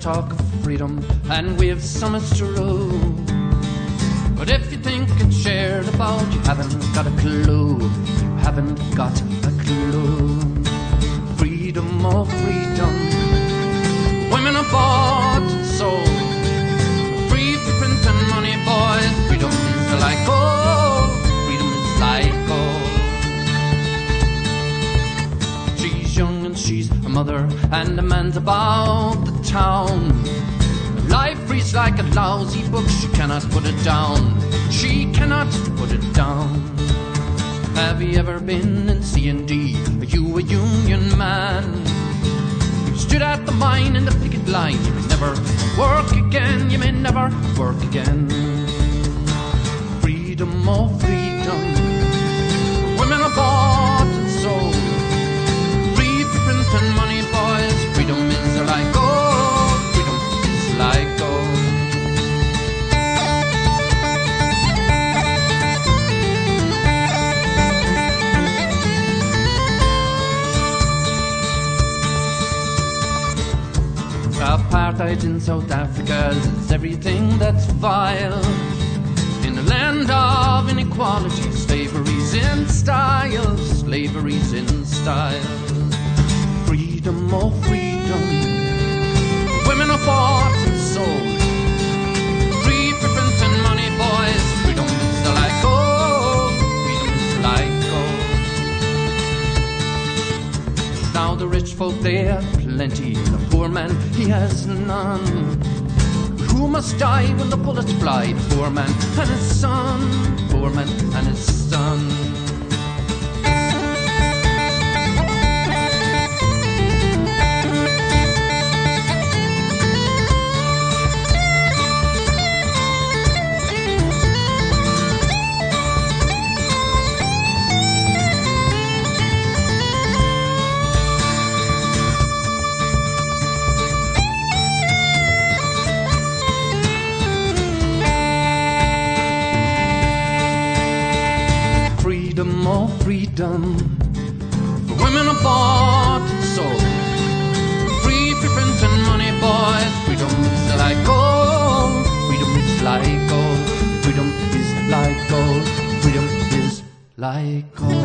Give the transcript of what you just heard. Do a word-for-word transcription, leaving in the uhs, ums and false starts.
talk of freedom, and we've summits to row. But if you think it's shared about, you haven't got a clue. You haven't got a clue. Freedom, oh freedom. Women are bought and sold. Free for print and money, boys. Freedom is like gold. Freedom is like gold. She's young and she's a mother, and a man's about the town. Life reads like a lousy book, she cannot put it down. She cannot put it down. Have you ever been in C and D? Are you a union man? You stood at the mine in the picket line. You may never work again. You may never work again. Freedom, oh freedom. Women are bought and sold. Free for print and money, boys. Freedom is like gold. Freedom is like gold. Apartheid in South Africa is everything that's vile. In a land of inequality, slavery's in style. Slavery's in style. Freedom, oh freedom. Women are bought and sold. Free for print and money, boys. Freedom is like gold. Freedom is like gold. Now the rich folk, they have plenty. The poor man, he has none. Who must die when the bullets fly? The poor man and his son. Poor man and his son. Freedom, oh freedom. For women are bought and sold. Free for print and money, boys. Freedom is like gold. Freedom is like gold. Freedom is like gold. Freedom is like gold.